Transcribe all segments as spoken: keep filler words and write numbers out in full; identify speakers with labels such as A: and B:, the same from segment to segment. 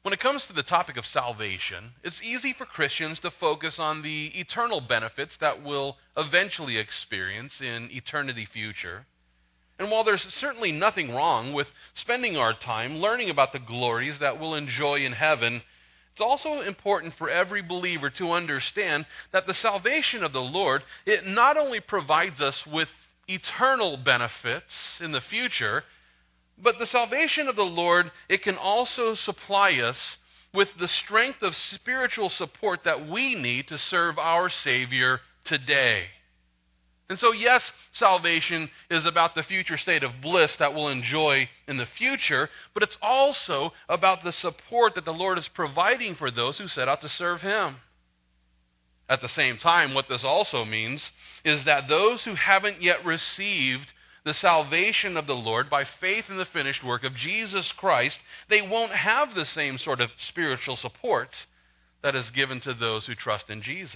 A: When it comes to the topic of salvation, it's easy for Christians to focus on the eternal benefits that we'll eventually experience in eternity future. And while there's certainly nothing wrong with spending our time learning about the glories that we'll enjoy in heaven, it's also important for every believer to understand that the salvation of the Lord, it not only provides us with eternal benefits in the future, but the salvation of the Lord, it can also supply us with the strength of spiritual support that we need to serve our Savior today. And so, yes, salvation is about the future state of bliss that we'll enjoy in the future, but it's also about the support that the Lord is providing for those who set out to serve Him. At the same time, what this also means is that those who haven't yet received the salvation of the Lord by faith in the finished work of Jesus Christ, they won't have the same sort of spiritual support that is given to those who trust in Jesus.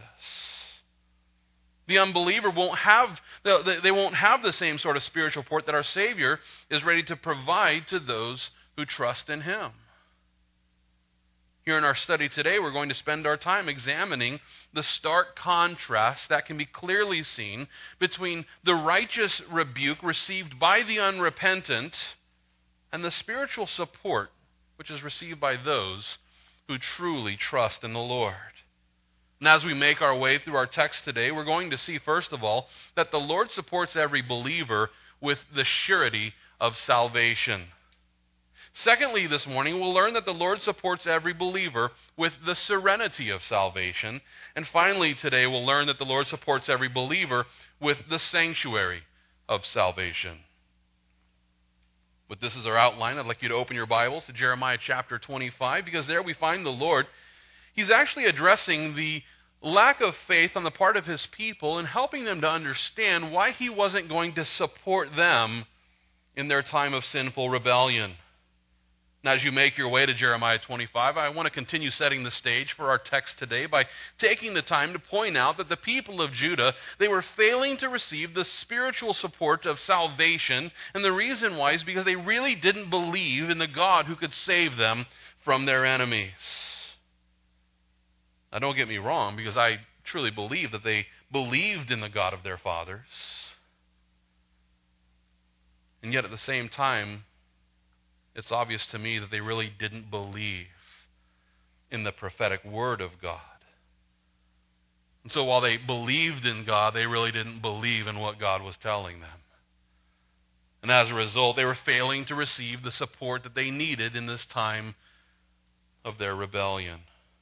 A: The unbeliever won't have, they won't have the same sort of spiritual support that our Savior is ready to provide to those who trust in Him. Here in our study today, we're going to spend our time examining the stark contrast that can be clearly seen between the righteous rebuke received by the unrepentant and the spiritual support which is received by those who truly trust in the Lord. And as we make our way through our text today, we're going to see, first of all, that the Lord supports every believer with the surety of salvation. Secondly, this morning, we'll learn that the Lord supports every believer with the serenity of salvation. And finally, today, we'll learn that the Lord supports every believer with the sanctuary of salvation. With this as our outline, I'd like you to open your Bibles to Jeremiah chapter twenty-five, because there we find the Lord. He's actually addressing the lack of faith on the part of His people and helping them to understand why He wasn't going to support them in their time of sinful rebellion. Now, as you make your way to Jeremiah twenty-five, I want to continue setting the stage for our text today by taking the time to point out that the people of Judah, they were failing to receive the spiritual support of salvation, and the reason why is because they really didn't believe in the God who could save them from their enemies. Now, don't get me wrong, because I truly believe that they believed in the God of their fathers. And yet at the same time, it's obvious to me that they really didn't believe in the prophetic word of God. And so while they believed in God, they really didn't believe in what God was telling them. And as a result, they were failing to receive the support that they needed in this time of their rebellion.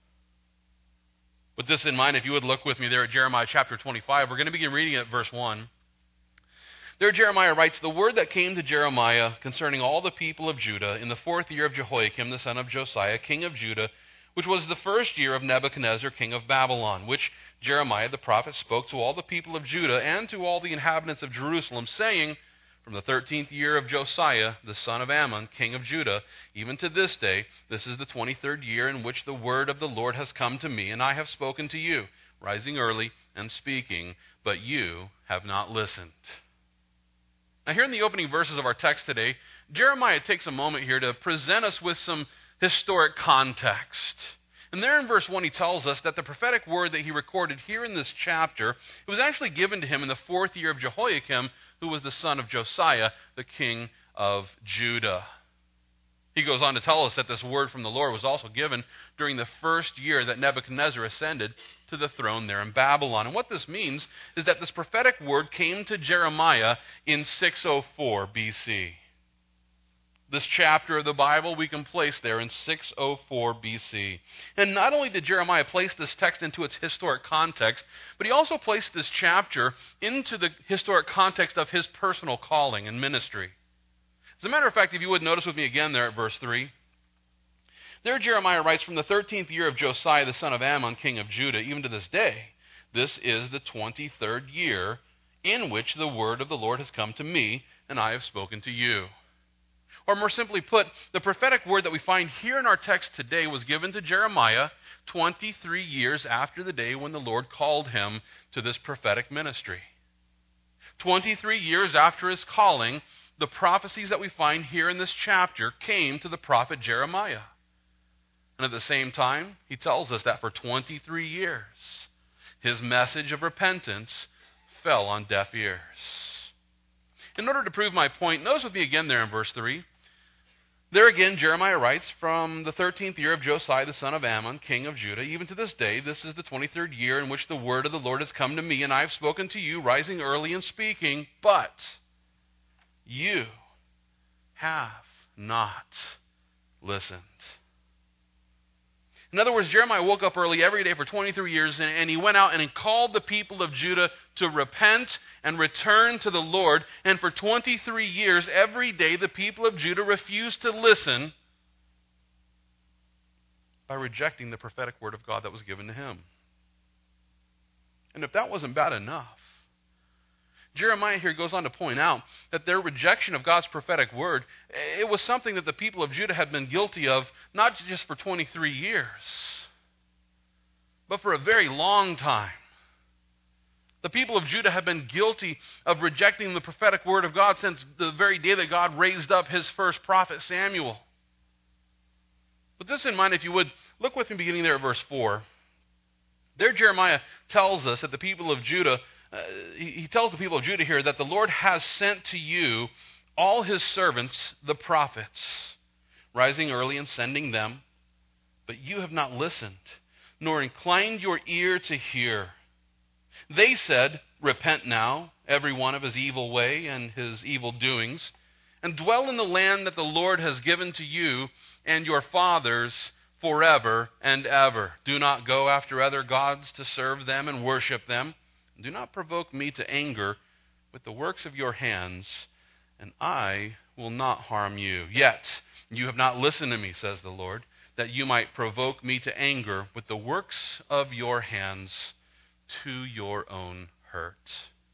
A: With this in mind, if you would look with me there at Jeremiah chapter twenty-five, we're going to begin reading at verse one. There Jeremiah writes, "The word that came to Jeremiah concerning all the people of Judah in the fourth year of Jehoiakim the son of Josiah, king of Judah, which was the first year of Nebuchadnezzar, king of Babylon, which Jeremiah the prophet spoke to all the people of Judah and to all the inhabitants of Jerusalem, saying, From the thirteenth year of Josiah, the son of Ammon, king of Judah, even to this day, this is the twenty-third year in which the word of the Lord has come to me, and I have spoken to you, rising early and speaking, but you have not listened." Now, here in the opening verses of our text today, Jeremiah takes a moment here to present us with some historic context. And there in verse one, he tells us that the prophetic word that he recorded here in this chapter, it was actually given to him in the fourth year of Jehoiakim, who was the son of Josiah, the king of Judah. He goes on to tell us that this word from the Lord was also given during the first year that Nebuchadnezzar ascended to the throne there in Babylon. And what this means is that this prophetic word came to Jeremiah in six oh four B C. This chapter of the Bible we can place there in six oh four B C. And not only did Jeremiah place this text into its historic context, but he also placed this chapter into the historic context of his personal calling and ministry. As a matter of fact, if you would notice with me again there at verse three, there Jeremiah writes, "From the thirteenth year of Josiah the son of Ammon, king of Judah, even to this day, this is the twenty-third year in which the word of the Lord has come to me, and I have spoken to you." Or more simply put, the prophetic word that we find here in our text today was given to Jeremiah twenty-three years after the day when the Lord called him to this prophetic ministry. twenty-three years after his calling, the prophecies that we find here in this chapter came to the prophet Jeremiah. And at the same time, he tells us that for twenty-three years, his message of repentance fell on deaf ears. In order to prove my point, notice with me again there in verse three. There again, Jeremiah writes, from the thirteenth year of Josiah the son of Ammon, king of Judah, even to this day, this is the twenty-third year in which the word of the Lord has come to me, and I have spoken to you, rising early and speaking, but you have not listened. In other words, Jeremiah woke up early every day for twenty-three years, and, and he went out and he called the people of Judah to repent and return to the Lord. And for twenty-three years, every day, the people of Judah refused to listen by rejecting the prophetic word of God that was given to him. And if that wasn't bad enough, Jeremiah here goes on to point out that their rejection of God's prophetic word, it was something that the people of Judah had been guilty of, not just for twenty-three years, but for a very long time. The people of Judah have been guilty of rejecting the prophetic word of God since the very day that God raised up his first prophet, Samuel. With this in mind, if you would, look with me beginning there at verse four. There Jeremiah tells us that the people of Judah Uh, he, he tells the people of Judah here that the Lord has sent to you all his servants, the prophets, rising early and sending them, but you have not listened, nor inclined your ear to hear. They said, repent now, every one of his evil way and his evil doings, and dwell in the land that the Lord has given to you and your fathers forever and ever. Do not go after other gods to serve them and worship them. Do not provoke me to anger with the works of your hands, and I will not harm you. Yet you have not listened to me, says the Lord, that you might provoke me to anger with the works of your hands to your own hurt.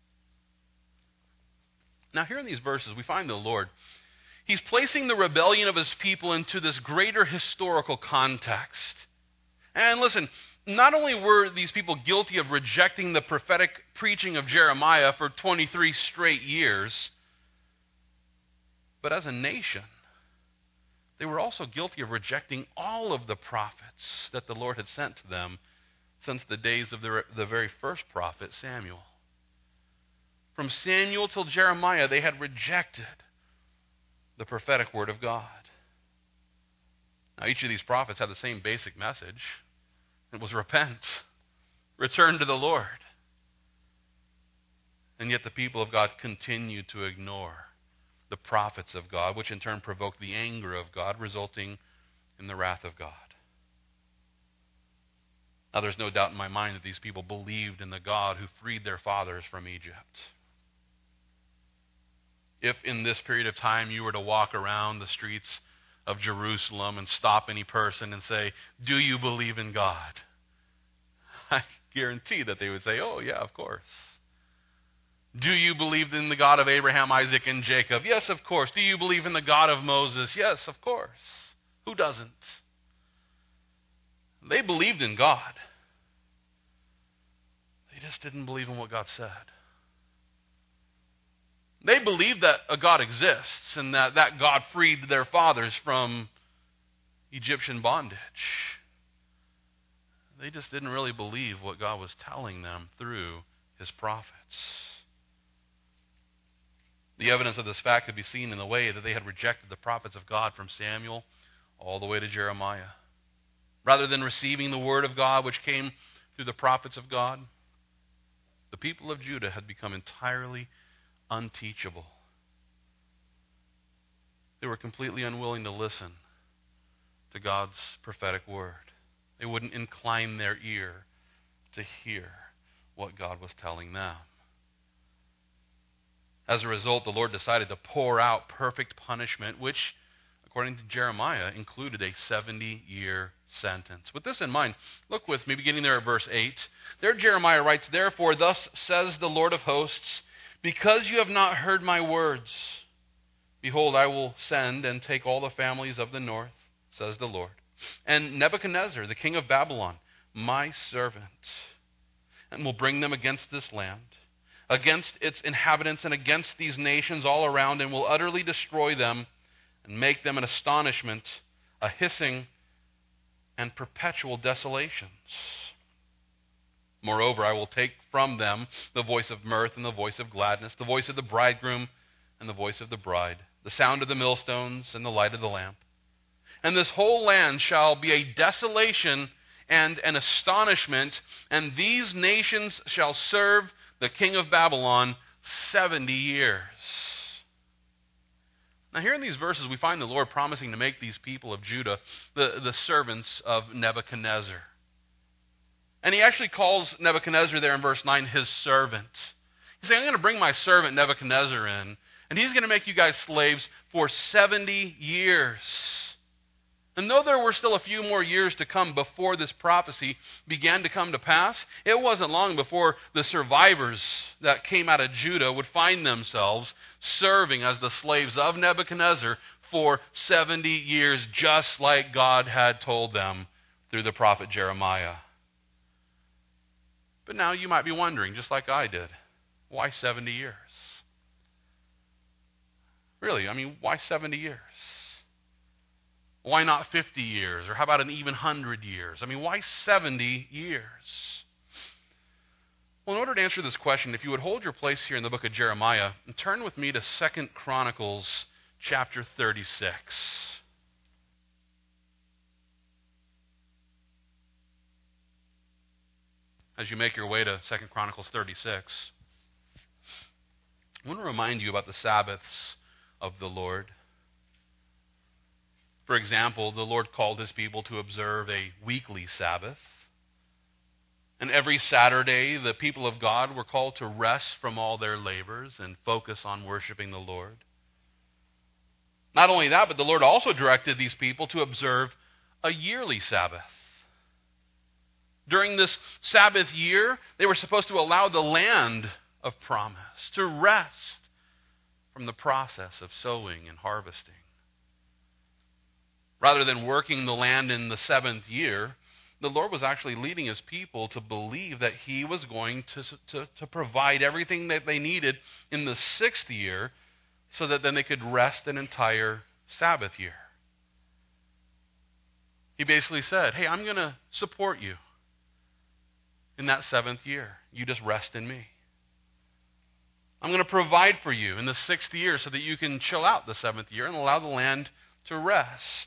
A: Now here in these verses, we find the Lord, he's placing the rebellion of his people into this greater historical context. And listen, not only were these people guilty of rejecting the prophetic preaching of Jeremiah for twenty-three straight years, but as a nation, they were also guilty of rejecting all of the prophets that the Lord had sent to them since the days of the, the very first prophet, Samuel. From Samuel till Jeremiah, they had rejected the prophetic word of God. Now, each of these prophets had the same basic message. It was repent, return to the Lord. And yet the people of God continued to ignore the prophets of God, which in turn provoked the anger of God, resulting in the wrath of God. Now there's no doubt in my mind that these people believed in the God who freed their fathers from Egypt. If in this period of time you were to walk around the streets of Jerusalem and stop any person and say, do you believe in God? I guarantee that they would say, oh yeah, of course. Do you believe in the God of Abraham, Isaac, and Jacob? Yes, of course. Do you believe in the God of Moses? Yes, of course. Who doesn't? They believed in God. They just didn't believe in what God said. They believed that a God exists and that that God freed their fathers from Egyptian bondage. They just didn't really believe what God was telling them through his prophets. The evidence of this fact could be seen in the way that they had rejected the prophets of God from Samuel all the way to Jeremiah. Rather than receiving the word of God which came through the prophets of God, the people of Judah had become entirely unteachable. They were completely unwilling to listen to God's prophetic word. They wouldn't incline their ear to hear what God was telling them. As a result, the Lord decided to pour out perfect punishment, which, according to Jeremiah, included a seventy-year sentence. With this in mind, look with me, beginning there at verse eight. There Jeremiah writes, therefore, thus says the Lord of hosts, because you have not heard my words, behold, I will send and take all the families of the north, says the Lord, and Nebuchadnezzar, the king of Babylon, my servant, and will bring them against this land, against its inhabitants, and against these nations all around, and will utterly destroy them, and make them an astonishment, a hissing, and perpetual desolations. Moreover, I will take from them the voice of mirth and the voice of gladness, the voice of the bridegroom and the voice of the bride, the sound of the millstones and the light of the lamp. And this whole land shall be a desolation and an astonishment, and these nations shall serve the king of Babylon seventy years. Now here in these verses we find the Lord promising to make these people of Judah the, the servants of Nebuchadnezzar. And he actually calls Nebuchadnezzar there in verse nine his servant. He's saying, I'm going to bring my servant Nebuchadnezzar in, and he's going to make you guys slaves for seventy years. And though there were still a few more years to come before this prophecy began to come to pass, it wasn't long before the survivors that came out of Judah would find themselves serving as the slaves of Nebuchadnezzar for seventy years, just like God had told them through the prophet Jeremiah. But now you might be wondering, just like I did, why seventy years? Really, I mean, why seventy years? Why not fifty years? Or how about an even one hundred years? I mean, why seventy years? Well, in order to answer this question, if you would hold your place here in the book of Jeremiah, and turn with me to Second Chronicles chapter thirty-six. As you make your way to Second Chronicles thirty-six, I want to remind you about the Sabbaths of the Lord. For example, the Lord called his people to observe a weekly Sabbath. And every Saturday, the people of God were called to rest from all their labors and focus on worshiping the Lord. Not only that, but the Lord also directed these people to observe a yearly Sabbath. During this Sabbath year, they were supposed to allow the land of promise to rest from the process of sowing and harvesting. Rather than working the land in the seventh year, the Lord was actually leading his people to believe that he was going to, to, to provide everything that they needed in the sixth year so that then they could rest an entire Sabbath year. He basically said, hey, I'm going to support you in that seventh year. You just rest in me. I'm going to provide for you in the sixth year so that you can chill out the seventh year and allow the land to rest.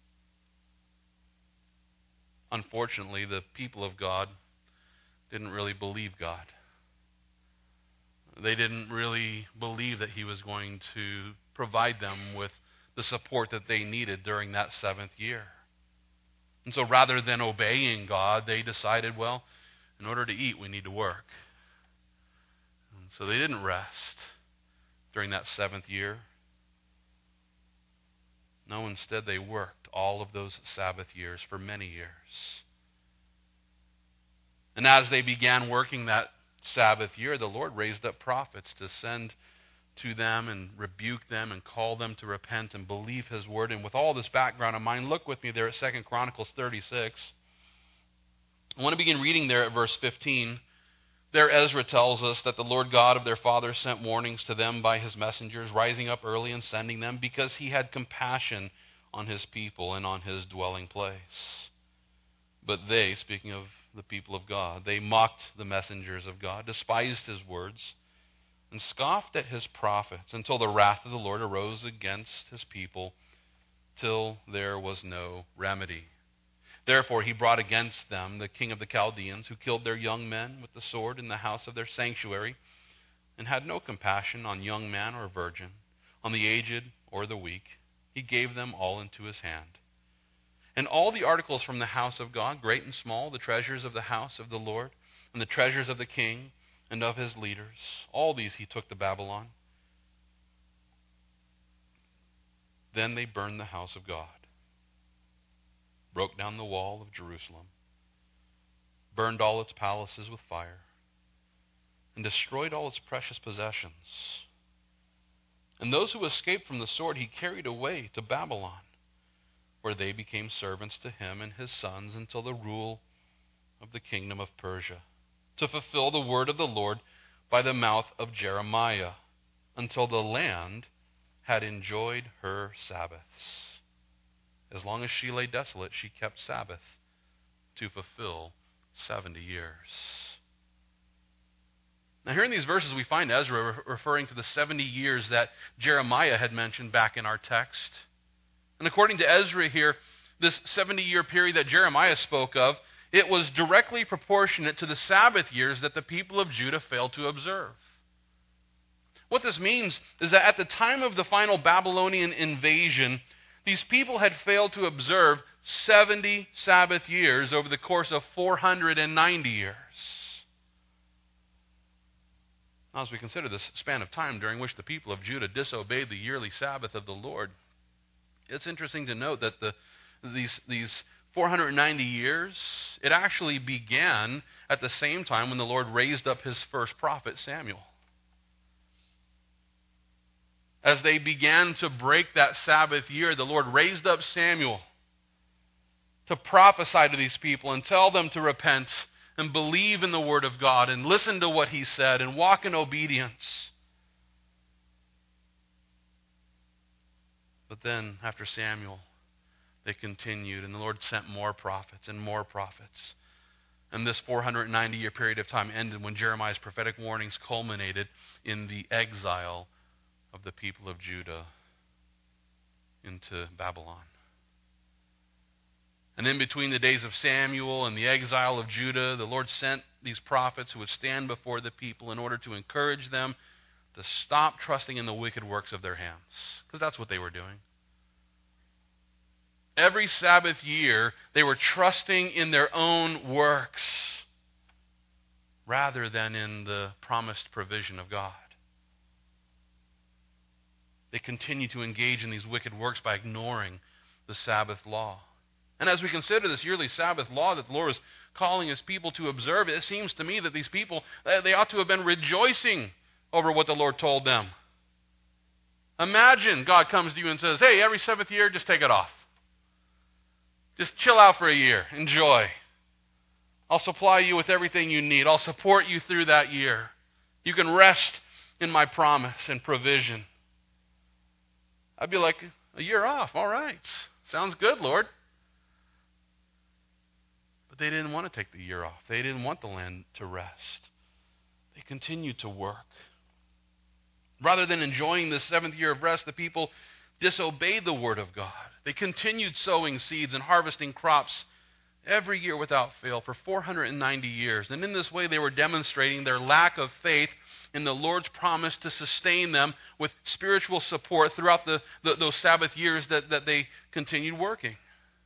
A: Unfortunately, the people of God didn't really believe God. They didn't really believe that he was going to provide them with the support that they needed during that seventh year. And so rather than obeying God, they decided, well, in order to eat, we need to work. And so they didn't rest during that seventh year. No, instead they worked all of those Sabbath years for many years. And as they began working that Sabbath year, the Lord raised up prophets to send to them and rebuke them and call them to repent and believe his word. And with all this background in mind, look with me there at Second Chronicles thirty-six. I want to begin reading there at verse fifteen. There Ezra tells us that the Lord God of their fathers sent warnings to them by his messengers, rising up early and sending them, because he had compassion on his people and on his dwelling place. But they, speaking of the people of God, they mocked the messengers of God, despised his words, and scoffed at his prophets, until the wrath of the Lord arose against his people, till there was no remedy. Therefore he brought against them the king of the Chaldeans, who killed their young men with the sword in the house of their sanctuary, and had no compassion on young man or virgin, on the aged or the weak. He gave them all into his hand. And all the articles from the house of God, great and small, the treasures of the house of the Lord, and the treasures of the king and of his leaders, all these he took to Babylon. Then they burned the house of God, broke down the wall of Jerusalem, burned all its palaces with fire, and destroyed all its precious possessions. And those who escaped from the sword he carried away to Babylon, where they became servants to him and his sons until the rule of the kingdom of Persia, to fulfill the word of the Lord by the mouth of Jeremiah, until the land had enjoyed her Sabbaths. As long as she lay desolate, she kept Sabbath to fulfill seventy years. Now here in these verses we find Ezra re- referring to the seventy years that Jeremiah had mentioned back in our text. And according to Ezra here, this seventy-year period that Jeremiah spoke of, it was directly proportionate to the Sabbath years that the people of Judah failed to observe. What this means is that at the time of the final Babylonian invasion, these people had failed to observe seventy Sabbath years over the course of four hundred ninety years. Now, as we consider this span of time during which the people of Judah disobeyed the yearly Sabbath of the Lord, it's interesting to note that the, these, these four hundred ninety years, it actually began at the same time when the Lord raised up his first prophet, Samuel. As they began to break that Sabbath year, the Lord raised up Samuel to prophesy to these people and tell them to repent and believe in the Word of God and listen to what he said and walk in obedience. But then, after Samuel, they continued, and the Lord sent more prophets and more prophets. And this four hundred ninety year period of time ended when Jeremiah's prophetic warnings culminated in the exile of the people of Judah into Babylon. And in between the days of Samuel and the exile of Judah, the Lord sent these prophets who would stand before the people in order to encourage them to stop trusting in the wicked works of their hands, because that's what they were doing. Every Sabbath year, they were trusting in their own works rather than in the promised provision of God. They continue to engage in these wicked works by ignoring the Sabbath law. And as we consider this yearly Sabbath law that the Lord is calling his people to observe, it seems to me that these people, they ought to have been rejoicing over what the Lord told them. Imagine God comes to you and says, hey, every seventh year, just take it off. Just chill out for a year. Enjoy. I'll supply you with everything you need. I'll support you through that year. You can rest in my promise and provision. I'd be like, a year off, all right. Sounds good, Lord. But they didn't want to take the year off. They didn't want the land to rest. They continued to work. Rather than enjoying the seventh year of rest, the people disobeyed the word of God. They continued sowing seeds and harvesting crops every year without fail for four hundred ninety years. And in this way, they were demonstrating their lack of faith in the Lord's promise to sustain them with spiritual support throughout the, the, those Sabbath years that, that they continued working.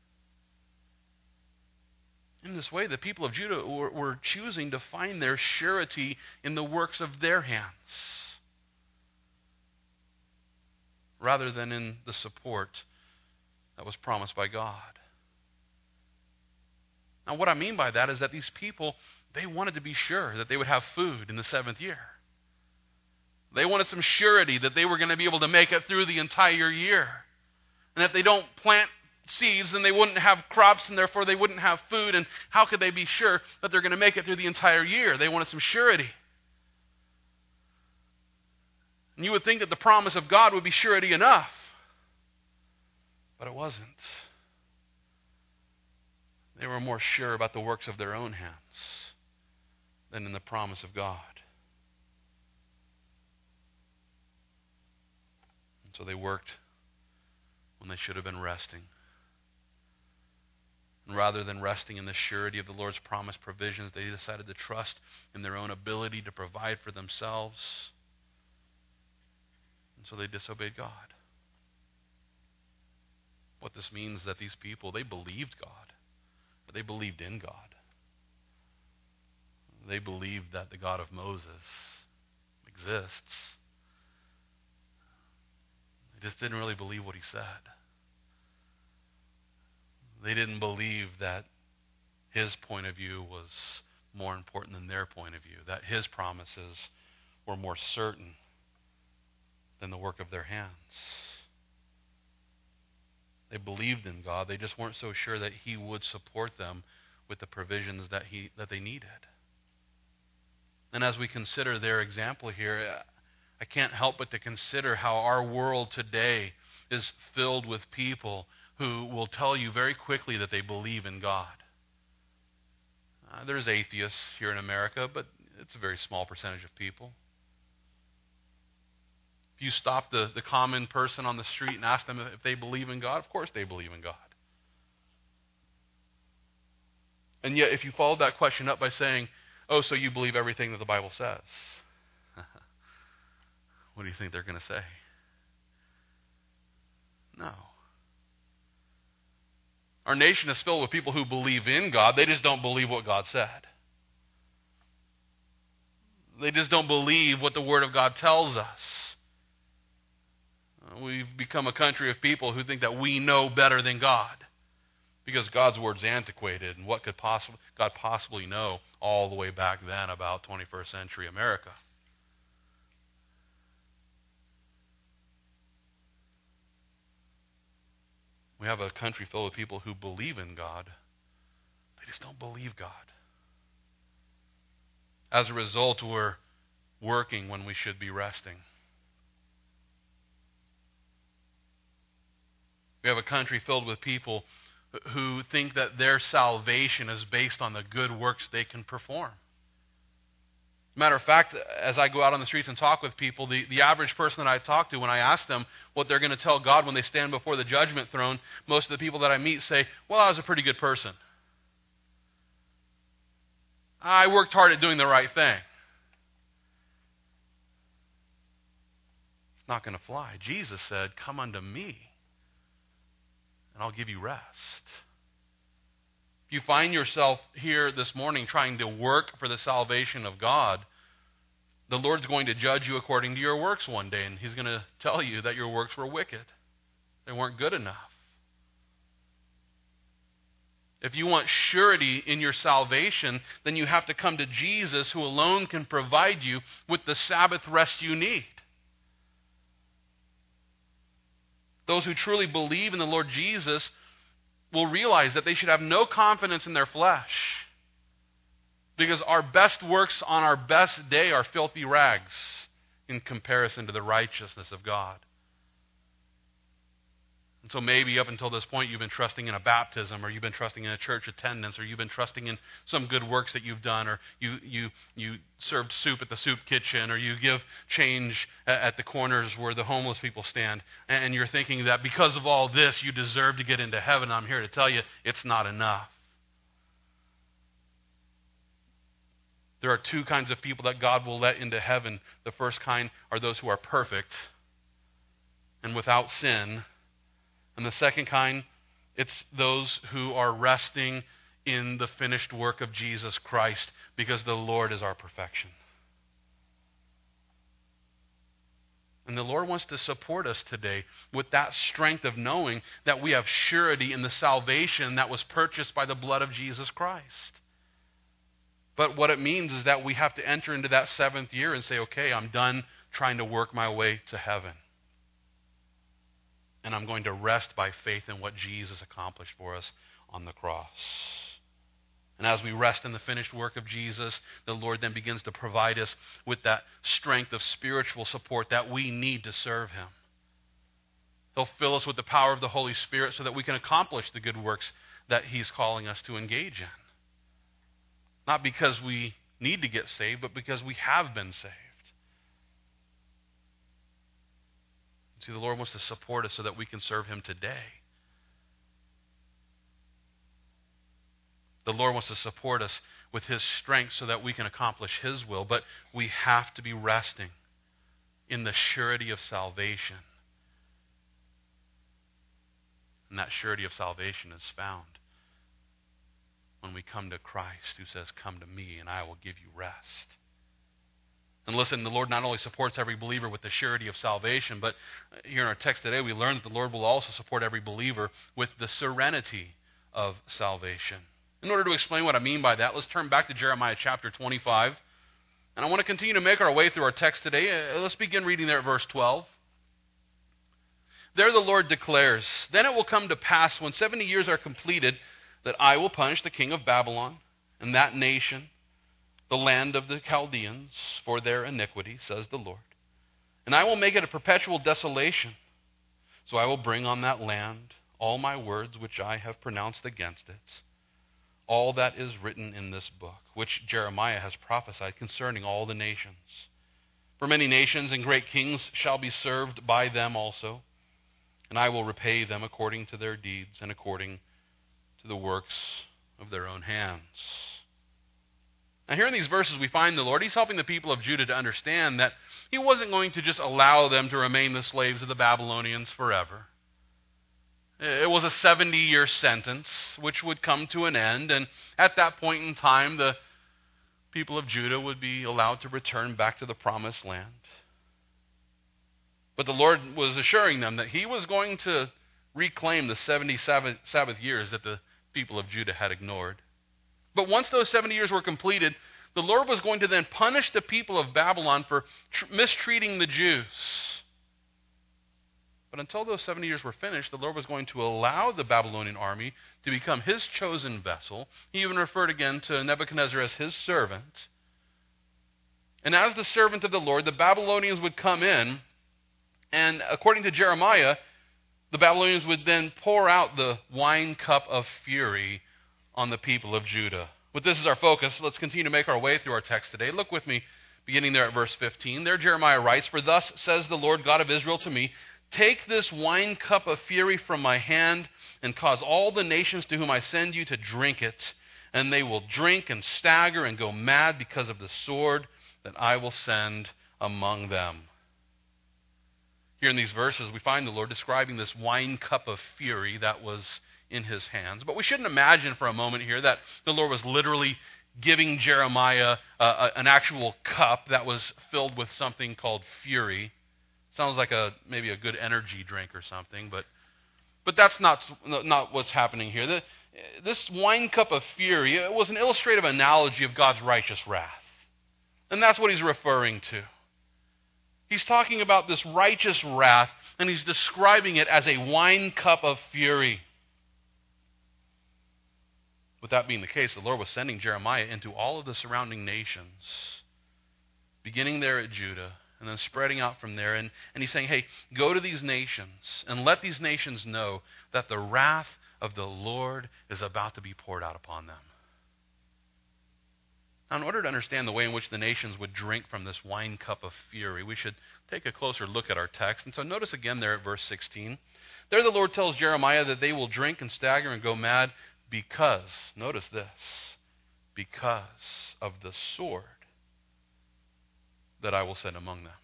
A: In this way, the people of Judah were, were choosing to find their surety in the works of their hands, rather than in the support that was promised by God. Now, what I mean by that is that these people, they wanted to be sure that they would have food in the seventh year. They wanted some surety that they were going to be able to make it through the entire year. And if they don't plant seeds, then they wouldn't have crops, and therefore they wouldn't have food. And how could they be sure that they're going to make it through the entire year? They wanted some surety. And you would think that the promise of God would be surety enough. But it wasn't. They were more sure about the works of their own hands than in the promise of God. And so they worked when they should have been resting. And rather than resting in the surety of the Lord's promised provisions, they decided to trust in their own ability to provide for themselves. And so they disobeyed God. What this means is that these people, they believed God, but they believed in God. They believed that the God of Moses exists. They just didn't really believe what he said. They didn't believe that his point of view was more important than their point of view, that his promises were more certain than the work of their hands. They believed in God. They just weren't so sure that he would support them with the provisions that he that they needed. And as we consider their example here, I can't help but to consider how our world today is filled with people who will tell you very quickly that they believe in God. Uh, there's atheists here in America, but it's a very small percentage of people. If you stop the, the common person on the street and ask them if they believe in God, of course they believe in God. And yet, if you followed that question up by saying, oh, so you believe everything that the Bible says, what do you think they're going to say? No. Our nation is filled with people who believe in God. They just don't believe what God said. They just don't believe what the Word of God tells us. We've become a country of people who think that we know better than God because God's Word's antiquated. And what could possibly, God possibly know all the way back then about twenty-first century America? We have a country filled with people who believe in God. They just don't believe God. As a result, we're working when we should be resting. We have a country filled with people who think that their salvation is based on the good works they can perform. Matter of fact, as I go out on the streets and talk with people, the, the average person that I talk to, when I ask them what they're going to tell God when they stand before the judgment throne, most of the people that I meet say, well, I was a pretty good person. I worked hard at doing the right thing. It's not going to fly. Jesus said, come unto me, and I'll give you rest. If you find yourself here this morning trying to work for the salvation of God, the Lord's going to judge you according to your works one day, and He's going to tell you that your works were wicked. They weren't good enough. If you want surety in your salvation, then you have to come to Jesus, who alone can provide you with the Sabbath rest you need. Those who truly believe in the Lord Jesus will realize that they should have no confidence in their flesh, because our best works on our best day are filthy rags in comparison to the righteousness of God. And so maybe up until this point you've been trusting in a baptism, or you've been trusting in a church attendance, or you've been trusting in some good works that you've done, or you you you served soup at the soup kitchen, or you give change at the corners where the homeless people stand, and you're thinking that because of all this you deserve to get into heaven. I'm here to tell you it's not enough. There are two kinds of people that God will let into heaven. The first kind are those who are perfect and without sin. And the second kind, it's those who are resting in the finished work of Jesus Christ, because the Lord is our perfection. And the Lord wants to support us today with that strength of knowing that we have surety in the salvation that was purchased by the blood of Jesus Christ. But what it means is that we have to enter into that seventh year and say, okay, I'm done trying to work my way to heaven. And I'm going to rest by faith in what Jesus accomplished for us on the cross. And as we rest in the finished work of Jesus, the Lord then begins to provide us with that strength of spiritual support that we need to serve Him. He'll fill us with the power of the Holy Spirit so that we can accomplish the good works that He's calling us to engage in. Not because we need to get saved, but because we have been saved. See, the Lord wants to support us so that we can serve Him today. The Lord wants to support us with His strength so that we can accomplish His will, but we have to be resting in the surety of salvation. And that surety of salvation is found when we come to Christ, who says, come to me and I will give you rest. And listen, the Lord not only supports every believer with the surety of salvation, but here in our text today we learn that the Lord will also support every believer with the serenity of salvation. In order to explain what I mean by that, let's turn back to Jeremiah chapter twenty-five. And I want to continue to make our way through our text today. Let's begin reading there at verse twelve. There the Lord declares, then it will come to pass when seventy years are completed that I will punish the king of Babylon and that nation, the land of the Chaldeans, for their iniquity, says the Lord. And I will make it a perpetual desolation. So I will bring on that land all my words which I have pronounced against it. all that is written in this book, which Jeremiah has prophesied concerning all the nations. For many nations and great kings shall be served by them also, and I will repay them according to their deeds and according to the works of their own hands. Now here in these verses we find the Lord, He's helping the people of Judah to understand that He wasn't going to just allow them to remain the slaves of the Babylonians forever. It was a seventy-year sentence which would come to an end, and at that point in time the people of Judah would be allowed to return back to the promised land. But the Lord was assuring them that He was going to reclaim the seventy Sabbath years that the people of Judah had ignored. But once those seventy years were completed, the Lord was going to then punish the people of Babylon for tr- mistreating the Jews. But until those seventy years were finished, the Lord was going to allow the Babylonian army to become His chosen vessel. He even referred again to Nebuchadnezzar as His servant. And as the servant of the Lord, the Babylonians would come in, and according to Jeremiah, the Babylonians would then pour out the wine cup of fury on the people of Judah. With this as our focus, let's continue to make our way through our text today. Look with me, beginning there at verse fifteen. There Jeremiah writes, "For thus says the Lord God of Israel to me, take this wine cup of fury from my hand and cause all the nations to whom I send you to drink it, and they will drink and stagger and go mad because of the sword that I will send among them." Here in these verses, we find the Lord describing this wine cup of fury that was in His hands. But we shouldn't imagine for a moment here that the Lord was literally giving Jeremiah uh, an actual cup that was filled with something called fury. Sounds like a maybe a good energy drink or something, but but that's not not what's happening here. The, this wine cup of fury, it was an illustrative analogy of God's righteous wrath. And that's what He's referring to. He's talking about this righteous wrath, and He's describing it as a wine cup of fury. With that being the case, the Lord was sending Jeremiah into all of the surrounding nations, beginning there at Judah, and then spreading out from there. And, and He's saying, hey, go to these nations, and let these nations know that the wrath of the Lord is about to be poured out upon them. Now, in order to understand the way in which the nations would drink from this wine cup of fury, we should take a closer look at our text. And so notice again there at verse sixteen. There the Lord tells Jeremiah that they will drink and stagger and go mad because, notice this, because of the sword that I will send among them.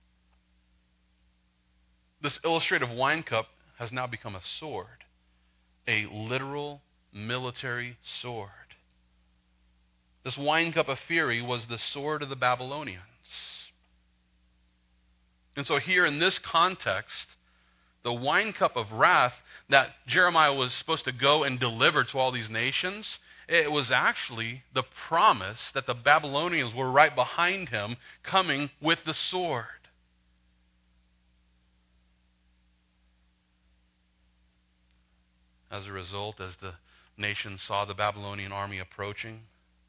A: This illustrative wine cup has now become a sword, a literal military sword. This wine cup of fury was the sword of the Babylonians. And so here in this context, the wine cup of wrath that Jeremiah was supposed to go and deliver to all these nations, it was actually the promise that the Babylonians were right behind him coming with the sword. As a result, as the nation saw the Babylonian army approaching,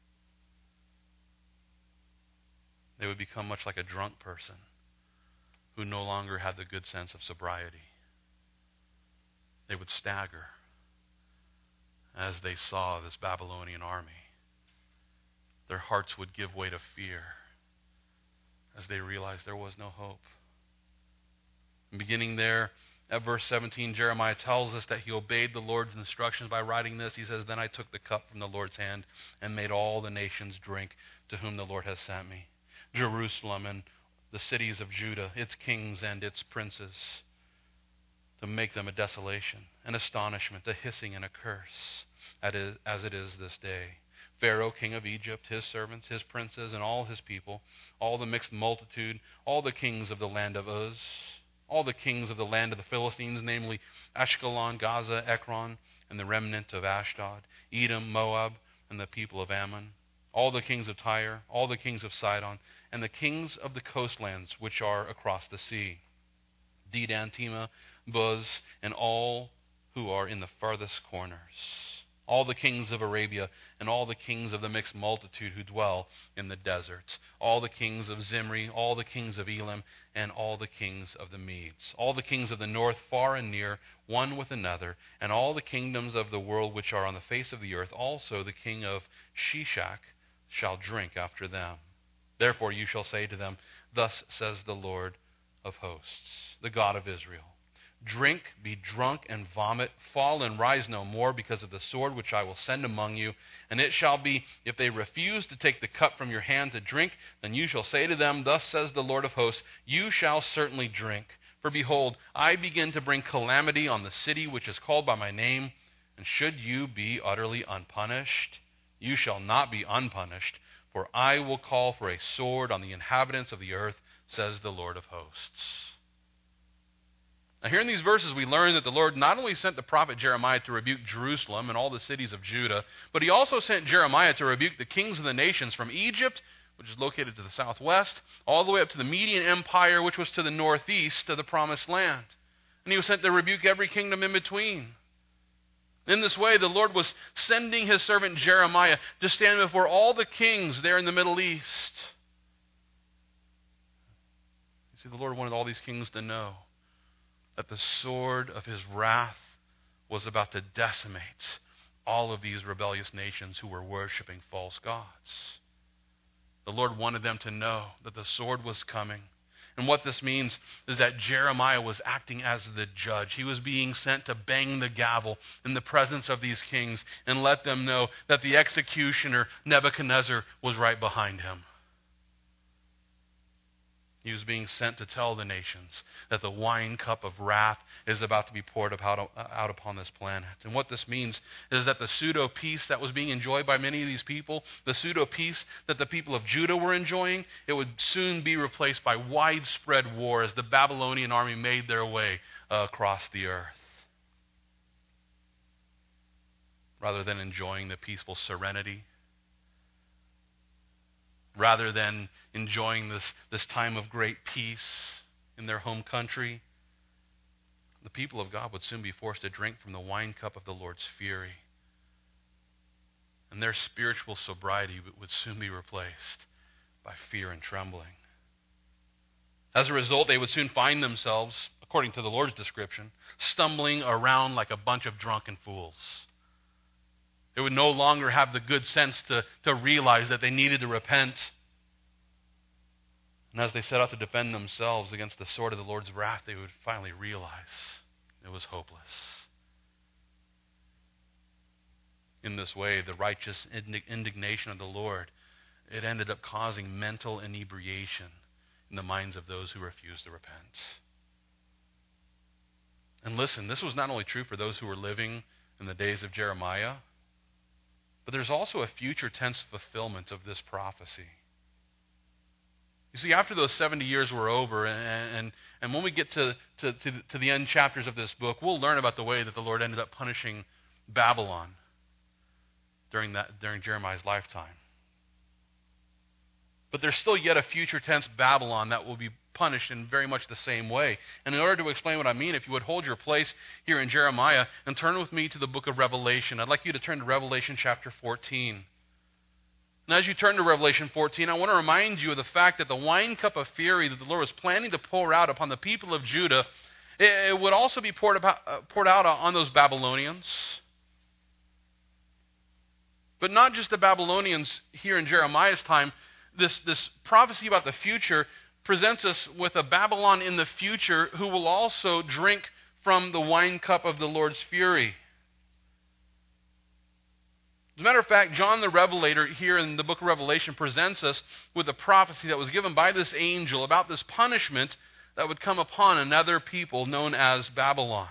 A: they would become much like a drunk person who no longer had the good sense of sobriety. They would stagger as they saw this Babylonian army. Their hearts would give way to fear as they realized there was no hope. And beginning there at verse seventeen, Jeremiah tells us that he obeyed the Lord's instructions by writing this. He says, "Then I took the cup from the Lord's hand and made all the nations drink to whom the Lord has sent me. Jerusalem and the cities of Judah, its kings and its princes, to make them a desolation, an astonishment, a hissing, and a curse, as it is this day. Pharaoh, king of Egypt, his servants, his princes, and all his people, all the mixed multitude, all the kings of the land of Uz, all the kings of the land of the Philistines, namely Ashkelon, Gaza, Ekron, and the remnant of Ashdod, Edom, Moab, and the people of Ammon, all the kings of Tyre, all the kings of Sidon, and the kings of the coastlands which are across the sea, Dedan, Tema, Buz, and all who are in the farthest corners. all the kings of Arabia, and all the kings of the mixed multitude who dwell in the deserts, all the kings of Zimri, all the kings of Elam, and all the kings of the Medes, all the kings of the north far and near, one with another, and all the kingdoms of the world which are on the face of the earth, also the king of Sheshach shall drink after them. Therefore you shall say to them, Thus says the Lord of hosts, the God of Israel, drink, be drunk, and vomit, fall and rise no more because of the sword which I will send among you. And it shall be, if they refuse to take the cup from your hand to drink, then you shall say to them, Thus says the Lord of hosts, you shall certainly drink. For behold, I begin to bring calamity on the city which is called by my name, and should you be utterly unpunished? You shall not be unpunished, for I will call for a sword on the inhabitants of the earth, says the Lord of hosts. Now here in these verses we learn that the Lord not only sent the prophet Jeremiah to rebuke Jerusalem and all the cities of Judah, but he also sent Jeremiah to rebuke the kings of the nations from Egypt, which is located to the southwest, all the way up to the Median Empire, which was to the northeast of the Promised Land. And he was sent to rebuke every kingdom in between. In this way, the Lord was sending his servant Jeremiah to stand before all the kings there in the Middle East. You see, the Lord wanted all these kings to know that the sword of his wrath was about to decimate all of these rebellious nations who were worshiping false gods. The Lord wanted them to know that the sword was coming. And what this means is that Jeremiah was acting as the judge. He was being sent to bang the gavel in the presence of these kings and let them know that the executioner, Nebuchadnezzar, was right behind him. He was being sent to tell the nations that the wine cup of wrath is about to be poured out upon this planet. And what this means is that the pseudo-peace that was being enjoyed by many of these people, the pseudo-peace that the people of Judah were enjoying, it would soon be replaced by widespread war as the Babylonian army made their way uh, across the earth. Rather than enjoying the peaceful serenity, rather than enjoying this, this time of great peace in their home country, the people of God would soon be forced to drink from the wine cup of the Lord's fury. And their spiritual sobriety would soon be replaced by fear and trembling. As a result, they would soon find themselves, according to the Lord's description, stumbling around like a bunch of drunken fools. They would no longer have the good sense to, to realize that they needed to repent. And as they set out to defend themselves against the sword of the Lord's wrath, they would finally realize it was hopeless. In this way, the righteous indignation of the Lord, it ended up causing mental inebriation in the minds of those who refused to repent. And listen, this was not only true for those who were living in the days of Jeremiah, but there's also a future tense fulfillment of this prophecy. You see, after those seventy years were over, and, and, and when we get to, to, to, to the end chapters of this book, we'll learn about the way that the Lord ended up punishing Babylon during that during Jeremiah's lifetime. But there's still yet a future tense Babylon that will be punished in very much the same way. And in order to explain what I mean, if you would hold your place here in Jeremiah and turn with me to the book of Revelation, I'd like you to turn to Revelation chapter fourteen. And as you turn to Revelation fourteen, I want to remind you of the fact that the wine cup of fury that the Lord was planning to pour out upon the people of Judah, it, it would also be poured, about, uh, poured out on those Babylonians. But not just the Babylonians here in Jeremiah's time. This, this prophecy about the future presents us with a Babylon in the future who will also drink from the wine cup of the Lord's fury. As a matter of fact, John the Revelator here in the book of Revelation presents us with a prophecy that was given by this angel about this punishment that would come upon another people known as Babylon.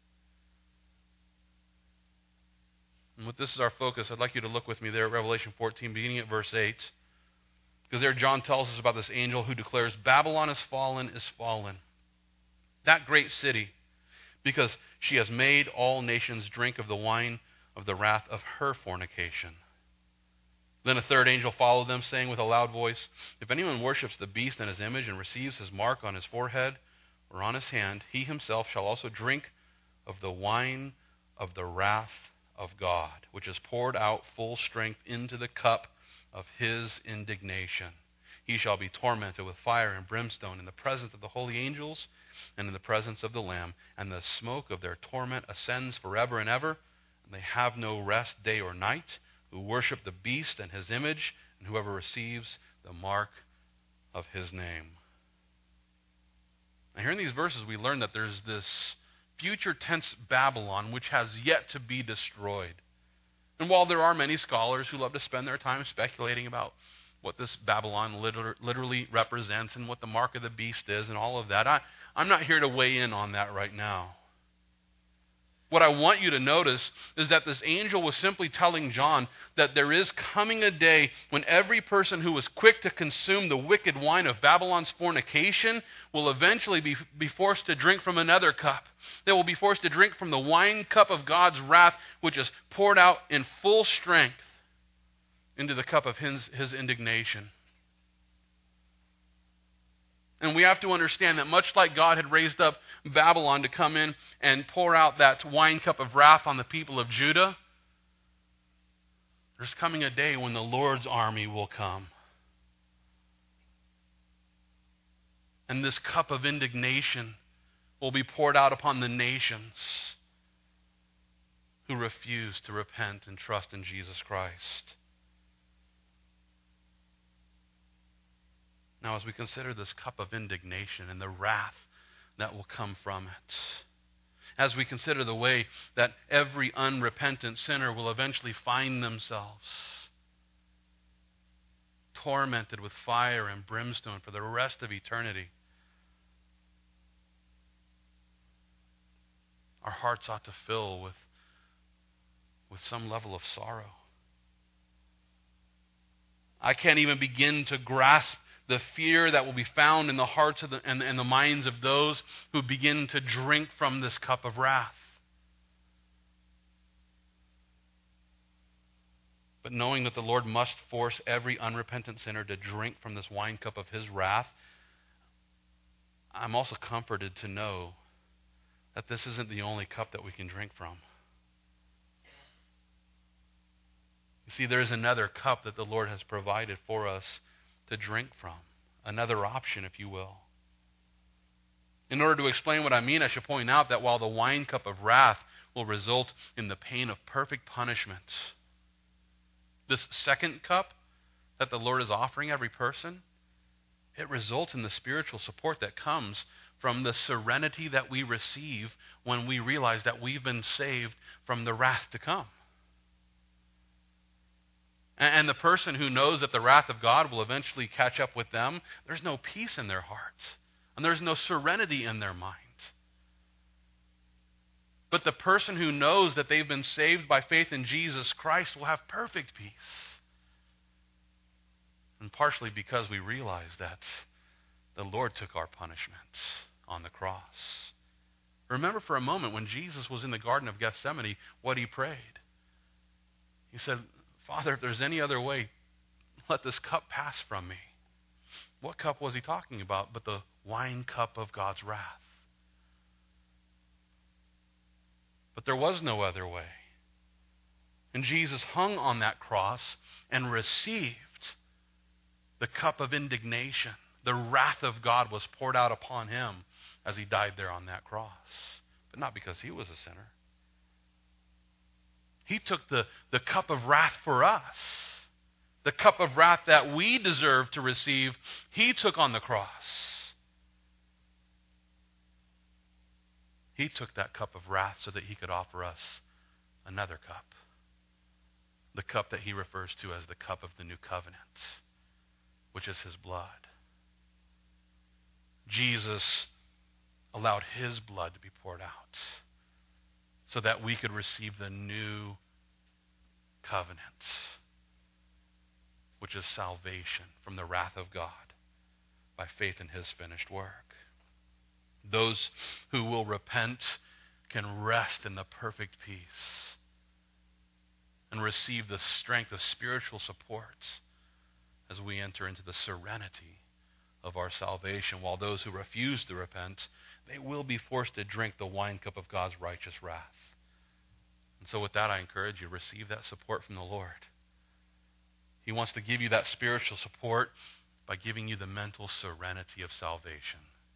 A: And with this as our focus, I'd like you to look with me there at Revelation fourteen, beginning at verse eight. Because there John tells us about this angel who declares, Babylon is fallen, is fallen, that great city, because she has made all nations drink of the wine of the wrath of her fornication. Then a third angel followed them, saying with a loud voice, If anyone worships the beast and his image and receives his mark on his forehead or on his hand, he himself shall also drink of the wine of the wrath of God, which is poured out full strength into the cup of his indignation. He shall be tormented with fire and brimstone in the presence of the holy angels and in the presence of the Lamb, and the smoke of their torment ascends forever and ever, and they have no rest day or night, who worship the beast and his image, and whoever receives the mark of his name. And here in these verses we learn that there's this future tense Babylon which has yet to be destroyed. And while there are many scholars who love to spend their time speculating about what this Babylon liter- literally represents and what the mark of the beast is and all of that, I, I'm not here to weigh in on that right now. What I want you to notice is that this angel was simply telling John that there is coming a day when every person who was quick to consume the wicked wine of Babylon's fornication will eventually be, be forced to drink from another cup. They will be forced to drink from the wine cup of God's wrath, which is poured out in full strength into the cup of his, his indignation. And we have to understand that much like God had raised up Babylon to come in and pour out that wine cup of wrath on the people of Judah, there's coming a day when the Lord's army will come. And this cup of indignation will be poured out upon the nations who refuse to repent and trust in Jesus Christ. Now, as we consider this cup of indignation and the wrath that will come from it, as we consider the way that every unrepentant sinner will eventually find themselves tormented with fire and brimstone for the rest of eternity, our hearts ought to fill with, with some level of sorrow. I can't even begin to grasp the fear that will be found in the hearts of the, and, and the minds of those who begin to drink from this cup of wrath. But knowing that the Lord must force every unrepentant sinner to drink from this wine cup of his wrath, I'm also comforted to know that this isn't the only cup that we can drink from. You see, there is another cup that the Lord has provided for us to drink from. Another option, if you will. In order to explain what I mean, I should point out that while the wine cup of wrath will result in the pain of perfect punishment, this second cup that the Lord is offering every person, it results in the spiritual support that comes from the serenity that we receive when we realize that we've been saved from the wrath to come. And the person who knows that the wrath of God will eventually catch up with them, there's no peace in their heart. And there's no serenity in their mind. But the person who knows that they've been saved by faith in Jesus Christ will have perfect peace. And partially because we realize that the Lord took our punishment on the cross. Remember for a moment when Jesus was in the Garden of Gethsemane, what he prayed. He said, Father, if there's any other way, let this cup pass from me. What cup was he talking about but the wine cup of God's wrath? But there was no other way. And Jesus hung on that cross and received the cup of indignation. The wrath of God was poured out upon him as he died there on that cross. But not because he was a sinner. He took the, the cup of wrath for us. The cup of wrath that we deserve to receive, he took on the cross. He took that cup of wrath so that he could offer us another cup. The cup that he refers to as the cup of the new covenant, which is his blood. Jesus allowed his blood to be poured out so that we could receive the new covenant, which is salvation from the wrath of God by faith in his finished work. Those who will repent can rest in the perfect peace and receive the strength of spiritual support as we enter into the serenity of our salvation, while those who refuse to repent, they will be forced to drink the wine cup of God's righteous wrath. And so with that, I encourage you to receive that support from the Lord. He wants to give you that spiritual support by giving you the mental serenity of salvation.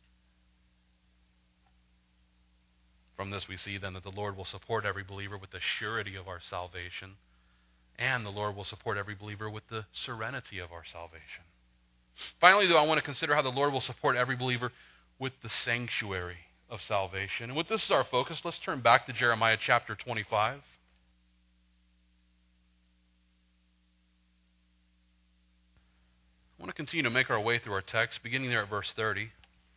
A: From this we see then that the Lord will support every believer with the surety of our salvation, and the Lord will support every believer with the serenity of our salvation. Finally, though, I want to consider how the Lord will support every believer with the sanctuary of salvation. And with this as our focus, let's turn back to Jeremiah chapter twenty-five. I want to continue to make our way through our text, beginning there at verse thirty.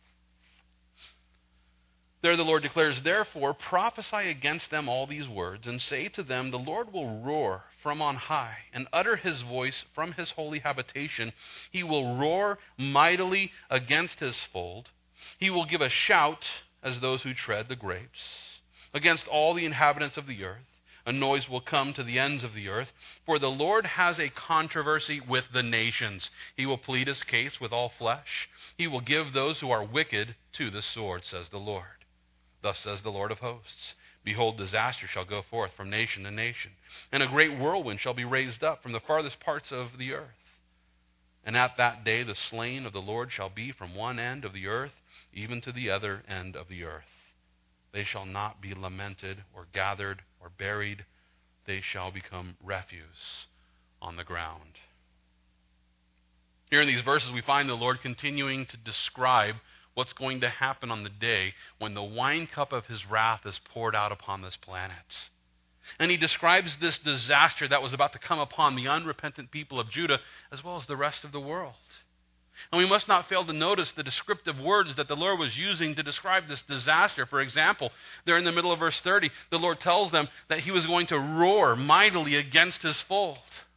A: There the Lord declares, "Therefore prophesy against them all these words, and say to them, the Lord will roar from on high, and utter his voice from his holy habitation. He will roar mightily against his fold. He will give a shout as those who tread the grapes. Against all the inhabitants of the earth, a noise will come to the ends of the earth. For the Lord has a controversy with the nations. He will plead his case with all flesh. He will give those who are wicked to the sword, says the Lord. Thus says the Lord of hosts, behold, disaster shall go forth from nation to nation, and a great whirlwind shall be raised up from the farthest parts of the earth. And at that day the slain of the Lord shall be from one end of the earth even to the other end of the earth. They shall not be lamented or gathered or buried. They shall become refuse on the ground." Here in these verses we find the Lord continuing to describe what's going to happen on the day when the wine cup of his wrath is poured out upon this planet. And he describes this disaster that was about to come upon the unrepentant people of Judah as well as the rest of the world. And we must not fail to notice the descriptive words that the Lord was using to describe this disaster. For example, there in the middle of verse thirty, the Lord tells them that he was going to roar mightily against his fold.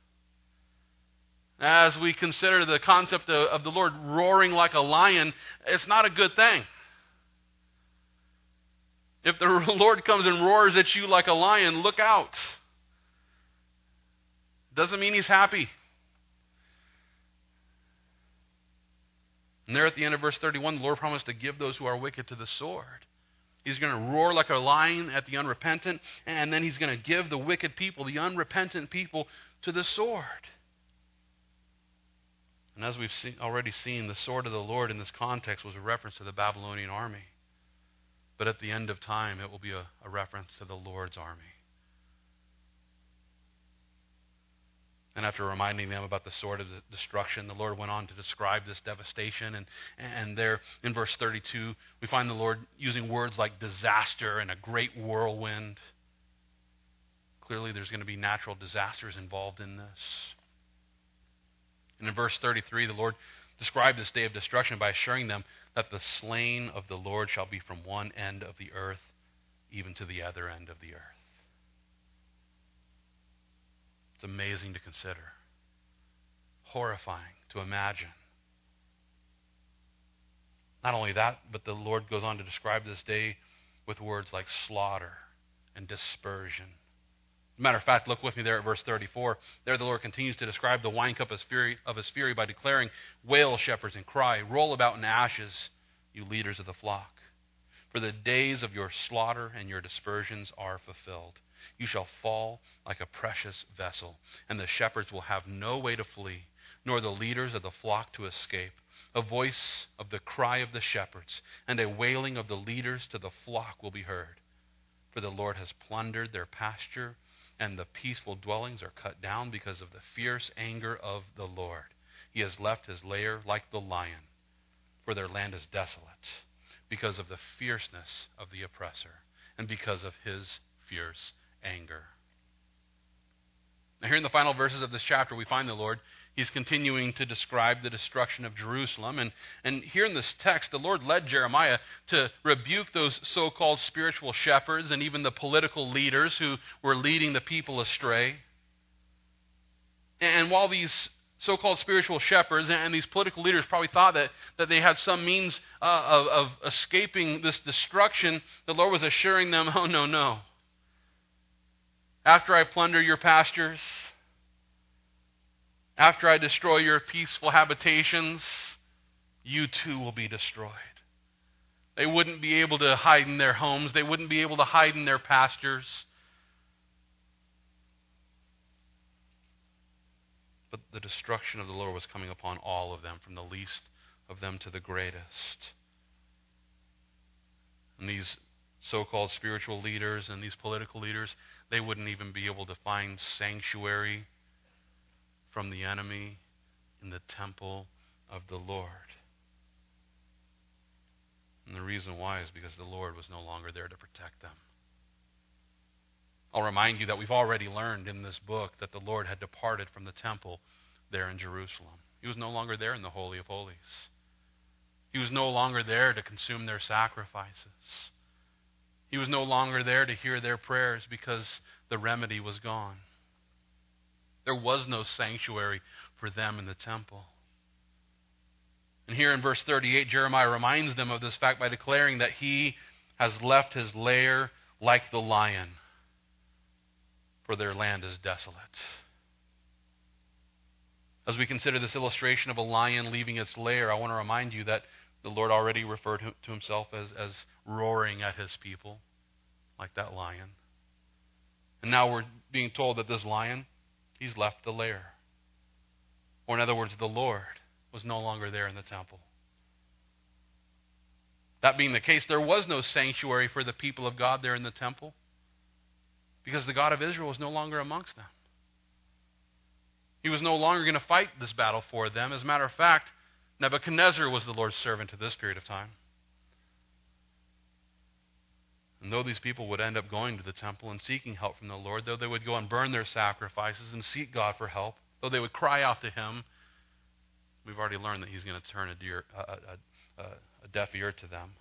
A: As we consider the concept of, of the Lord roaring like a lion, it's not a good thing. If the Lord comes and roars at you like a lion, look out. Doesn't mean he's happy. And there at the end of verse thirty-one, the Lord promised to give those who are wicked to the sword. He's going to roar like a lion at the unrepentant, and then he's going to give the wicked people, the unrepentant people, to the sword. And as we've seen, already seen, the sword of the Lord in this context was a reference to the Babylonian army. But at the end of time, it will be a, a reference to the Lord's army. And after reminding them about the sword of the destruction, the Lord went on to describe this devastation. And, and there in verse thirty-two, we find the Lord using words like disaster and a great whirlwind. Clearly, there's going to be natural disasters involved in this. And in verse thirty-three, the Lord described this day of destruction by assuring them that the slain of the Lord shall be from one end of the earth even to the other end of the earth. It's amazing to consider. Horrifying to imagine. Not only that, but the Lord goes on to describe this day with words like slaughter and dispersion. As a matter of fact, look with me there at verse thirty-four. There the Lord continues to describe the wine cup of his fury, of his fury by declaring, "Wail, shepherds, and cry, roll about in ashes, you leaders of the flock. For the days of your slaughter and your dispersions are fulfilled. You shall fall like a precious vessel, and the shepherds will have no way to flee, nor the leaders of the flock to escape. A voice of the cry of the shepherds and a wailing of the leaders to the flock will be heard. For the Lord has plundered their pasture, and the peaceful dwellings are cut down because of the fierce anger of the Lord. He has left his lair like the lion, for their land is desolate, because of the fierceness of the oppressor, and because of his fierce anger." Now here in the final verses of this chapter, we find the Lord, he's continuing to describe the destruction of Jerusalem. And, and here in this text, the Lord led Jeremiah to rebuke those so-called spiritual shepherds and even the political leaders who were leading the people astray. And while these so-called spiritual shepherds and these political leaders probably thought that, that they had some means uh, of, of escaping this destruction, the Lord was assuring them, oh, no, no. After I plunder your pastures, after I destroy your peaceful habitations, you too will be destroyed. They wouldn't be able to hide in their homes. They wouldn't be able to hide in their pastures. the destruction of the Lord was coming upon all of them, from the least of them to the greatest. And these so-called spiritual leaders and these political leaders, they wouldn't even be able to find sanctuary from the enemy in the temple of the Lord. And the reason why is because the Lord was no longer there to protect them. I'll remind you that we've already learned in this book that the Lord had departed from the temple there in Jerusalem. He was no longer there in the Holy of Holies. He was no longer there to consume their sacrifices. He was no longer there to hear their prayers because the remedy was gone. There was no sanctuary for them in the temple. And here in verse thirty-eight, Jeremiah reminds them of this fact by declaring that he has left his lair like the lion, for their land is desolate. As we consider this illustration of a lion leaving its lair, I want to remind you that the Lord already referred to himself as, as roaring at his people, like that lion. And now we're being told that this lion, he's left the lair. Or in other words, the Lord was no longer there in the temple. That being the case, there was no sanctuary for the people of God there in the temple, because the God of Israel was no longer amongst them. He was no longer going to fight this battle for them. As a matter of fact, Nebuchadnezzar was the Lord's servant at this period of time. And though these people would end up going to the temple and seeking help from the Lord, though they would go and burn their sacrifices and seek God for help, though they would cry out to him, we've already learned that he's going to turn a, deer, a, a, a deaf ear to them.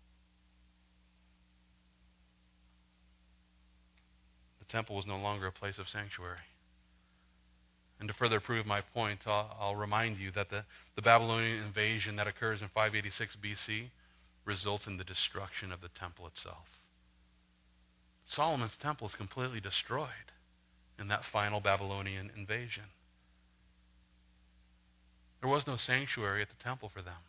A: The temple was no longer a place of sanctuary. And to further prove my point, I'll, I'll remind you that the, the Babylonian invasion that occurs in five eighty-six B C results in the destruction of the temple itself. Solomon's temple is completely destroyed in that final Babylonian invasion. There was no sanctuary at the temple for them.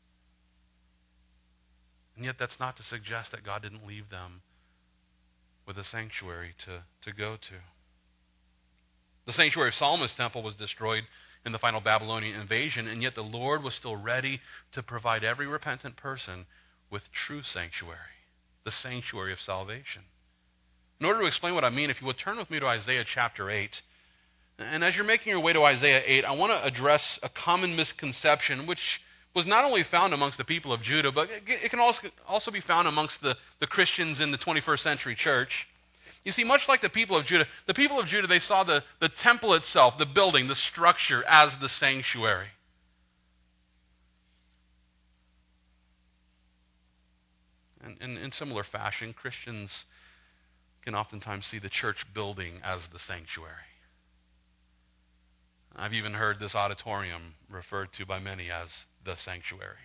A: And yet that's not to suggest that God didn't leave them with a sanctuary to, to go to. The sanctuary of Solomon's temple was destroyed in the final Babylonian invasion, and yet the Lord was still ready to provide every repentant person with true sanctuary, the sanctuary of salvation. In order to explain what I mean, if you would turn with me to Isaiah chapter eight. And as you're making your way to Isaiah eight, I want to address a common misconception, which was not only found amongst the people of Judah, but it can also, also be found amongst the, the Christians in the twenty-first century church. You see, much like the people of Judah, the people of Judah, they saw the, the temple itself, the building, the structure, as the sanctuary. And, and in similar fashion, Christians can oftentimes see the church building as the sanctuary. I've even heard this auditorium referred to by many as the sanctuary.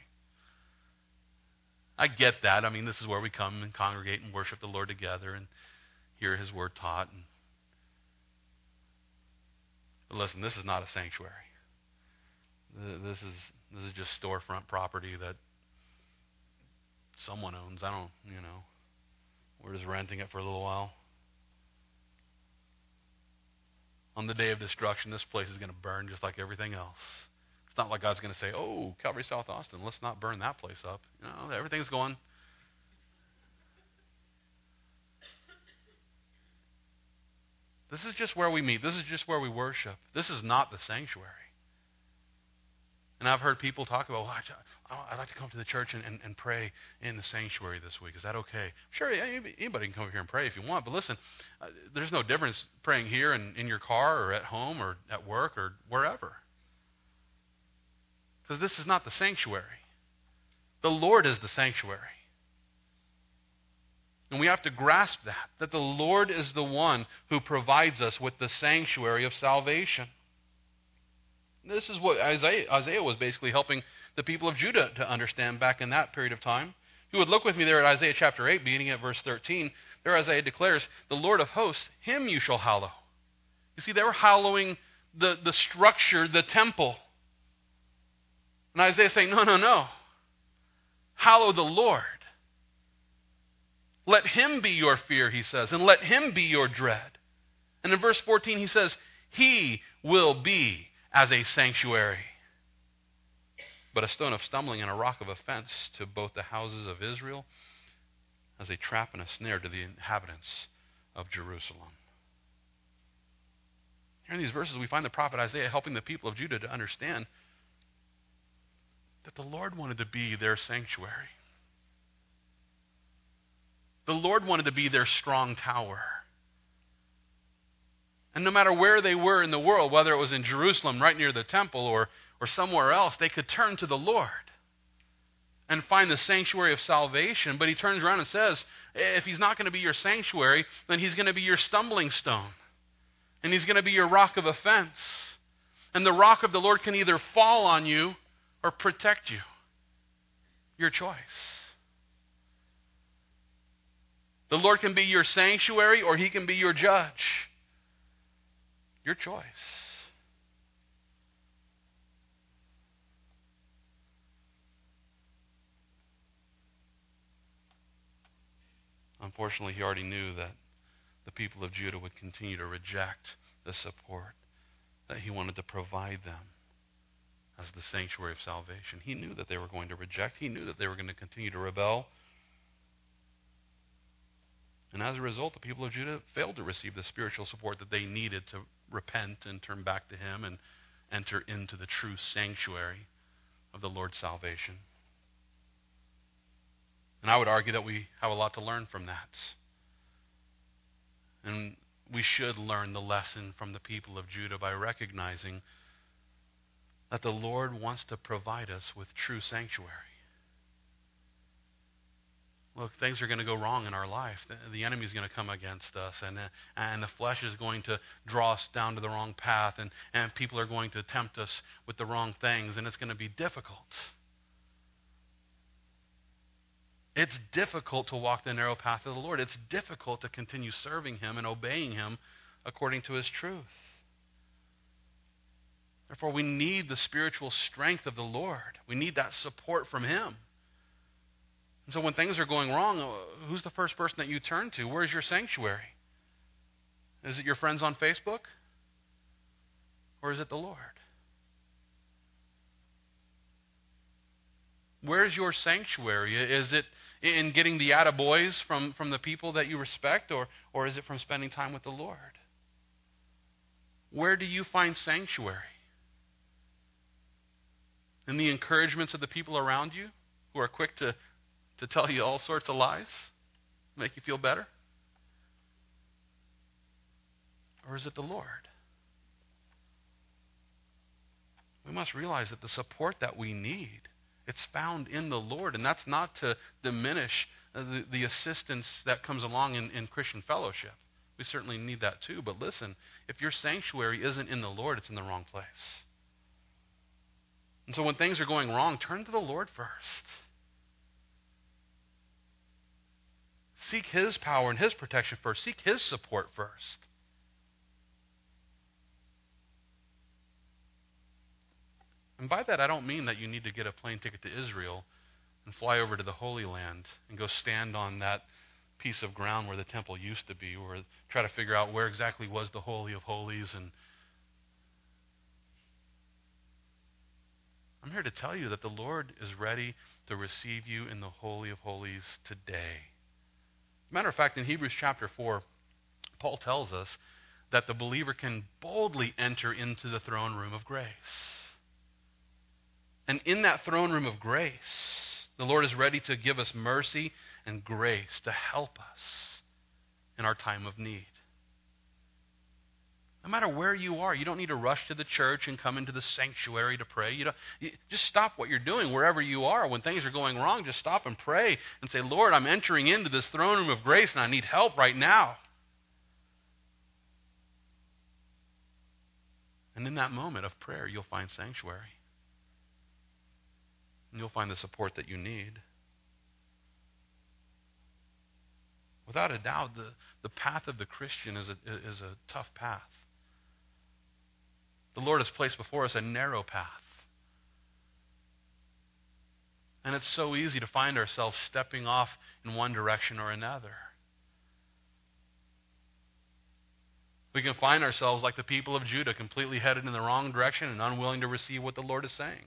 A: I get that. I mean, this is where we come and congregate and worship the Lord together and hear his word taught. And, but listen, this is not a sanctuary. This is this is just storefront property that someone owns. I don't, you know, we're just renting it for a little while. On the day of destruction, this place is going to burn just like everything else. It's not like God's going to say, oh, Calvary South Austin, let's not burn that place up. You know, everything's going. This is just where we meet. This is just where we worship. This is not the sanctuary. And I've heard people talk about, well, I'd like to come to the church and, and, and pray in the sanctuary this week. Is that okay? Sure, anybody can come over here and pray if you want. But listen, uh, there's no difference praying here and in your car or at home or at work or wherever. Because this is not the sanctuary. The Lord is the sanctuary. And we have to grasp that, that the Lord is the one who provides us with the sanctuary of salvation. This is what Isaiah, Isaiah was basically helping the people of Judah to understand back in that period of time. If you would look with me there at Isaiah chapter eight, beginning at verse thirteen, there Isaiah declares, the Lord of hosts, him you shall hallow. You see, they were hallowing the, the structure, the temple. And Isaiah is saying, no, no, no. Hallow the Lord. Let him be your fear, he says, and let him be your dread. And in verse fourteen, he says, he will be as a sanctuary, but a stone of stumbling and a rock of offense to both the houses of Israel, as a trap and a snare to the inhabitants of Jerusalem. Here in these verses, we find the prophet Isaiah helping the people of Judah to understand that the Lord wanted to be their sanctuary. The Lord wanted to be their strong tower. And no matter where they were in the world, whether it was in Jerusalem, right near the temple, or, or somewhere else, they could turn to the Lord and find the sanctuary of salvation. But he turns around and says, if he's not going to be your sanctuary, then he's going to be your stumbling stone. And he's going to be your rock of offense. And the rock of the Lord can either fall on you or protect you. Your choice. The Lord can be your sanctuary or he can be your judge. Your choice. Unfortunately, he already knew that the people of Judah would continue to reject the support that he wanted to provide them as the sanctuary of salvation. He knew that they were going to reject. He knew that they were going to continue to rebel. And as a result, the people of Judah failed to receive the spiritual support that they needed to repent and turn back to him and enter into the true sanctuary of the Lord's salvation. And I would argue that we have a lot to learn from that. And we should learn the lesson from the people of Judah by recognizing that the Lord wants to provide us with true sanctuary. Look, things are going to go wrong in our life. The, the enemy is going to come against us, and, uh, and the flesh is going to draw us down to the wrong path, and, and people are going to tempt us with the wrong things, and it's going to be difficult. It's difficult to walk the narrow path of the Lord. It's difficult to continue serving him and obeying him according to his truth. Therefore, we need the spiritual strength of the Lord. We need that support from him. And so when things are going wrong, who's the first person that you turn to? Where's your sanctuary? Is it your friends on Facebook? Or is it the Lord? Where's your sanctuary? Is it in getting the attaboys from, from the people that you respect, or, or is it from spending time with the Lord? Where do you find sanctuary? In the encouragements of the people around you who are quick to, to tell you all sorts of lies, make you feel better? Or is it the Lord? We must realize that the support that we need, it's found in the Lord, and that's not to diminish the, the assistance that comes along in, in Christian fellowship. We certainly need that too, but listen, if your sanctuary isn't in the Lord, it's in the wrong place. And so when things are going wrong, turn to the Lord first. Seek his power and his protection first. Seek his support first. And by that, I don't mean that you need to get a plane ticket to Israel and fly over to the Holy Land and go stand on that piece of ground where the temple used to be, or try to figure out where exactly was the Holy of Holies. And I'm here to tell you that the Lord is ready to receive you in the Holy of Holies today. As a matter of fact, in Hebrews chapter four, Paul tells us that the believer can boldly enter into the throne room of grace. And in that throne room of grace, the Lord is ready to give us mercy and grace to help us in our time of need. No matter where you are, you don't need to rush to the church and come into the sanctuary to pray. You don't, you, just stop what you're doing wherever you are. When things are going wrong, just stop and pray and say, Lord, I'm entering into this throne room of grace and I need help right now. And in that moment of prayer, you'll find sanctuary. And you'll find the support that you need. Without a doubt, the, the path of the Christian is a, is a tough path. The Lord has placed before us a narrow path. And it's so easy to find ourselves stepping off in one direction or another. We can find ourselves like the people of Judah, completely headed in the wrong direction and unwilling to receive what the Lord is saying.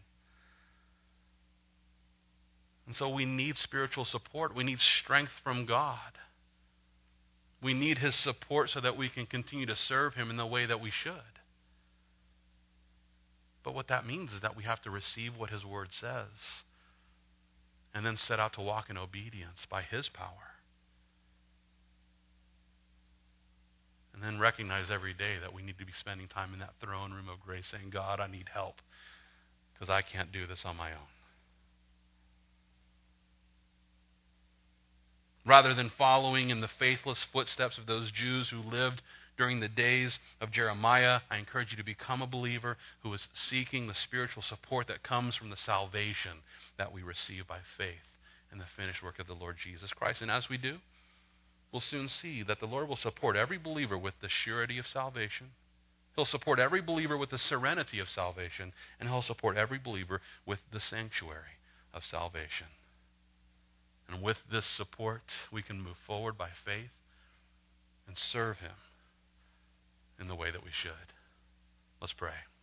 A: And so we need spiritual support. We need strength from God. We need His support so that we can continue to serve Him in the way that we should. But what that means is that we have to receive what His Word says and then set out to walk in obedience by His power. And then recognize every day that we need to be spending time in that throne room of grace saying, God, I need help because I can't do this on my own. Rather than following in the faithless footsteps of those Jews who lived during the days of Jeremiah, I encourage you to become a believer who is seeking the spiritual support that comes from the salvation that we receive by faith in the finished work of the Lord Jesus Christ. And as we do, we'll soon see that the Lord will support every believer with the surety of salvation. He'll support every believer with the serenity of salvation, and He'll support every believer with the sanctuary of salvation. And with this support, we can move forward by faith and serve Him in the way that we should. Let's pray.